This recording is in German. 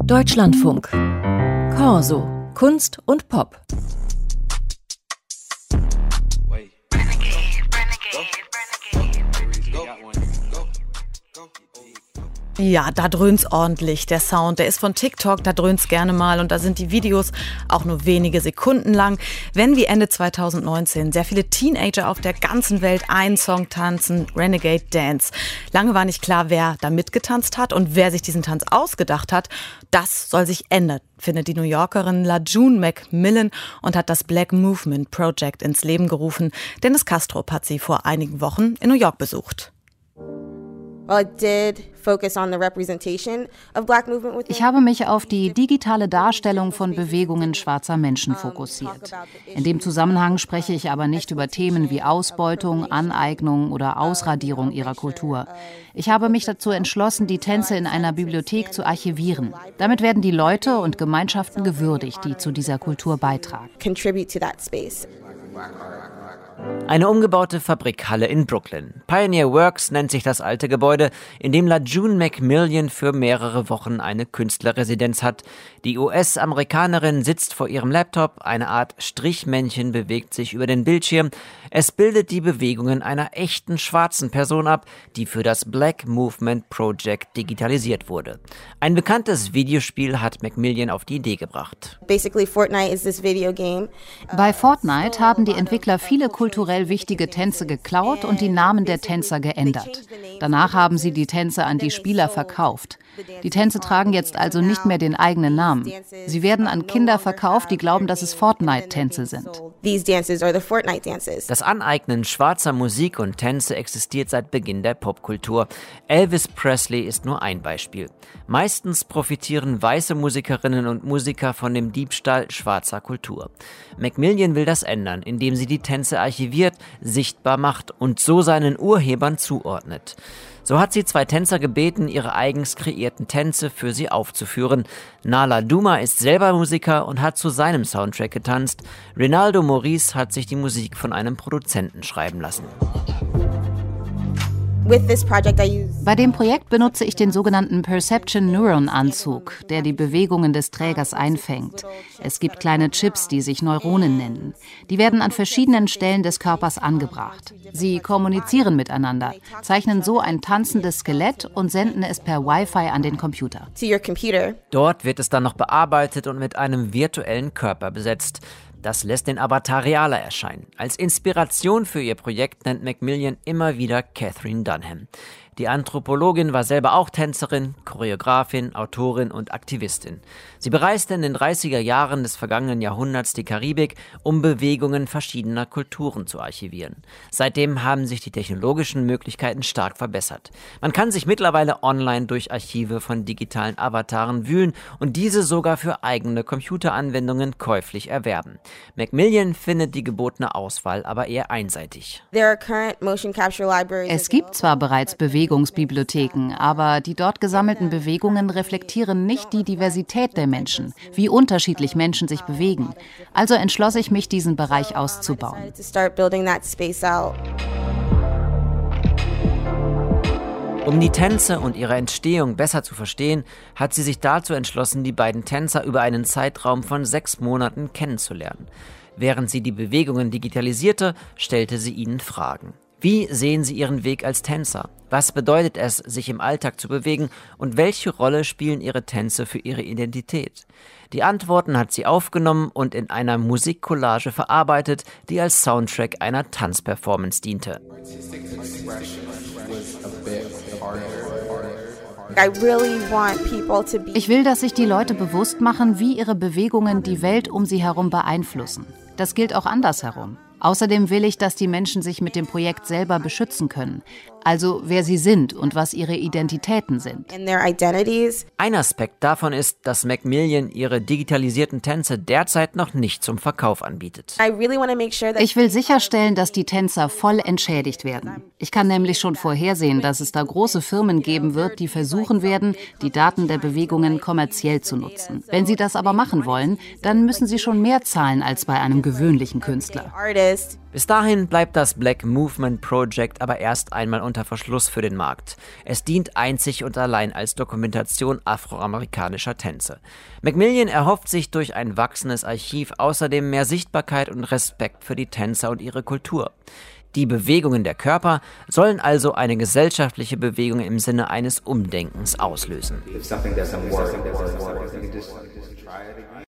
Deutschlandfunk. Corso. Kunst und Pop. Ja, da dröhnt's ordentlich, der Sound. Der ist von TikTok, da dröhnt's gerne mal. Und da sind die Videos auch nur wenige Sekunden lang. Wenn wie Ende 2019 sehr viele Teenager auf der ganzen Welt einen Song tanzen, Renegade Dance. Lange war nicht klar, wer da mitgetanzt hat und wer sich diesen Tanz ausgedacht hat. Das soll sich ändern, findet die New Yorkerin LaJune Macmillan und hat das Black Movement Project ins Leben gerufen. Dennis Kastrup hat sie vor einigen Wochen in New York besucht. Ich habe mich auf die digitale Darstellung von Bewegungen schwarzer Menschen fokussiert. In dem Zusammenhang spreche ich aber nicht über Themen wie Ausbeutung, Aneignung oder Ausradierung ihrer Kultur. Ich habe mich dazu entschlossen, die Tänze in einer Bibliothek zu archivieren. Damit werden die Leute und Gemeinschaften gewürdigt, die zu dieser Kultur beitragen. Eine umgebaute Fabrikhalle in Brooklyn. Pioneer Works nennt sich das alte Gebäude, in dem LaJune Macmillan für mehrere Wochen eine Künstlerresidenz hat. Die US-Amerikanerin sitzt vor ihrem Laptop, eine Art Strichmännchen bewegt sich über den Bildschirm. Es bildet die Bewegungen einer echten schwarzen Person ab, die für das Black Movement Project digitalisiert wurde. Ein bekanntes Videospiel hat Macmillan auf die Idee gebracht. Bei Fortnite haben die Entwickler viele kulturell wichtige Tänze geklaut und die Namen der Tänzer geändert. Danach haben sie die Tänze an die Spieler verkauft. Die Tänze tragen jetzt also nicht mehr den eigenen Namen. Sie werden an Kinder verkauft, die glauben, dass es Fortnite-Tänze sind. Das Aneignen schwarzer Musik und Tänze existiert seit Beginn der Popkultur. Elvis Presley ist nur ein Beispiel. Meistens profitieren weiße Musikerinnen und Musiker von dem Diebstahl schwarzer Kultur. Macmillan will das ändern, indem sie die Tänze archiviert, sichtbar macht und so seinen Urhebern zuordnet. So hat sie 2 Tänzer gebeten, ihre eigens kreierten Tänze für sie aufzuführen. Nala Duma ist selber Musiker und hat zu seinem Soundtrack getanzt. Rinaldo Maurice hat sich die Musik von einem Produzenten schreiben lassen. Bei dem Projekt benutze ich den sogenannten Perception Neuron Anzug, der die Bewegungen des Trägers einfängt. Es gibt kleine Chips, die sich Neuronen nennen. Die werden an verschiedenen Stellen des Körpers angebracht. Sie kommunizieren miteinander, zeichnen so ein tanzendes Skelett und senden es per Wi-Fi an den Computer. Dort wird es dann noch bearbeitet und mit einem virtuellen Körper besetzt. Das lässt den Avatar realer erscheinen. Als Inspiration für ihr Projekt nennt Macmillan immer wieder Katherine Dunham. Die Anthropologin war selber auch Tänzerin, Choreografin, Autorin und Aktivistin. Sie bereiste in den 30er Jahren des vergangenen Jahrhunderts die Karibik, um Bewegungen verschiedener Kulturen zu archivieren. Seitdem haben sich die technologischen Möglichkeiten stark verbessert. Man kann sich mittlerweile online durch Archive von digitalen Avataren wühlen und diese sogar für eigene Computeranwendungen käuflich erwerben. Macmillan findet die gebotene Auswahl aber eher einseitig. Es gibt zwar bereits Bewegungsbibliotheken, aber die dort gesammelten Bewegungen reflektieren nicht die Diversität der Menschen, wie unterschiedlich Menschen sich bewegen. Also entschloss ich mich, diesen Bereich auszubauen. Um die Tänze und ihre Entstehung besser zu verstehen, hat sie sich dazu entschlossen, die beiden Tänzer über einen Zeitraum von 6 Monaten kennenzulernen. Während sie die Bewegungen digitalisierte, stellte sie ihnen Fragen. Wie sehen sie ihren Weg als Tänzer? Was bedeutet es, sich im Alltag zu bewegen? Und welche Rolle spielen ihre Tänze für ihre Identität? Die Antworten hat sie aufgenommen und in einer Musikcollage verarbeitet, die als Soundtrack einer Tanzperformance diente. Ich will, dass sich die Leute bewusst machen, wie ihre Bewegungen die Welt um sie herum beeinflussen. Das gilt auch andersherum. Außerdem will ich, dass die Menschen sich mit dem Projekt selber beschützen können. Also wer sie sind und was ihre Identitäten sind. Ein Aspekt davon ist, dass Macmillan ihre digitalisierten Tänze derzeit noch nicht zum Verkauf anbietet. Ich will sicherstellen, dass die Tänzer voll entschädigt werden. Ich kann nämlich schon vorhersehen, dass es da große Firmen geben wird, die versuchen werden, die Daten der Bewegungen kommerziell zu nutzen. Wenn sie das aber machen wollen, dann müssen sie schon mehr zahlen als bei einem gewöhnlichen Künstler. Bis dahin bleibt das Black Movement Project aber erst einmal unter Verschluss für den Markt. Es dient einzig und allein als Dokumentation afroamerikanischer Tänze. McMillian erhofft sich durch ein wachsendes Archiv außerdem mehr Sichtbarkeit und Respekt für die Tänzer und ihre Kultur. Die Bewegungen der Körper sollen also eine gesellschaftliche Bewegung im Sinne eines Umdenkens auslösen.